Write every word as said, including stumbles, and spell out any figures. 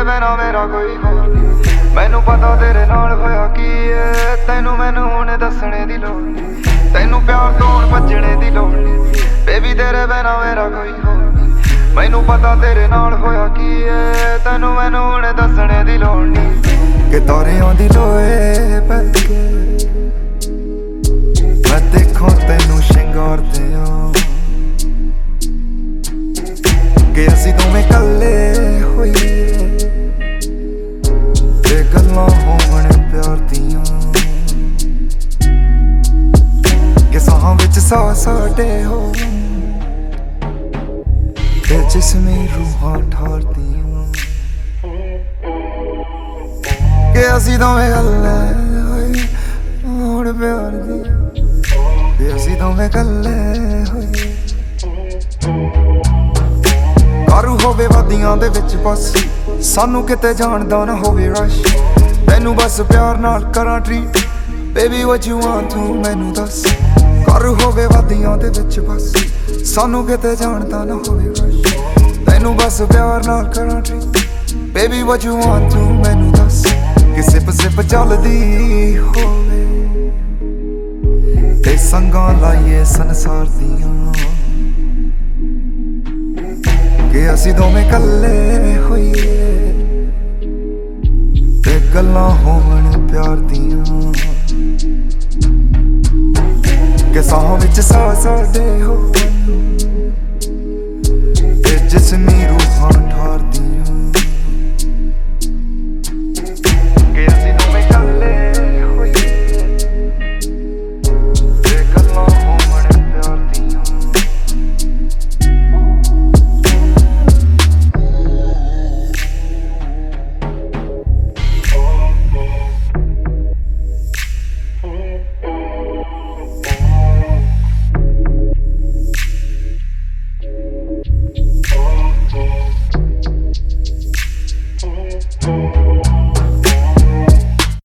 बिना मेरा कोई होर नहीं। मैनू पता तेरे नाल होया की है, तैनू मैनू हुण दसणे दी लोड़ नहीं। तैनू प्यार तो हुण भज्जणे दी लोड़ नहीं। बेबी तेरे बिना मेरा कोई होर नहीं। मैनू पता तेरे नाल होया की है, तैनू मैनू हुण दसणे दी लोड़ नहीं। कि तारियां दी लोए पै के मैं देखो तैनू शिंगारदे आ, कि असीं दोवें कल्ले होईए ते गल्लां होवण प्यार दियां, कि साहां विच साह साडे होवण ते जिस्मी रूहां ठरदियां, कि असीं दोवें कल्ले होईए होवण प्यार दियां, कि असीं दोवें कल्ले होईए। कारू होवे वादियां दे विच बस, सानू किते जाण दा ना होवे रश। तैनू बस प्यार नाल करां treat, baby what you want तू मैनू दस। कारू होवे वादियां दे विच बस, सानू किते जाण दा ना होवे रश। तैनू बस प्यार नाल करां treat, baby what you want तू मैनू दस। कि सिप सिप चलदी होवे ते संगां लाइए संसार दियां, कि असीं दोवें कल्ले होईए ते गल्लां होवण प्यार दियां, कि साहां विच साह साडे होवण ते जिस्मी रूह